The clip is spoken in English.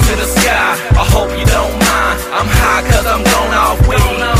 to the sky. I hope you don't mind. I'm high cause I'm gone off weed.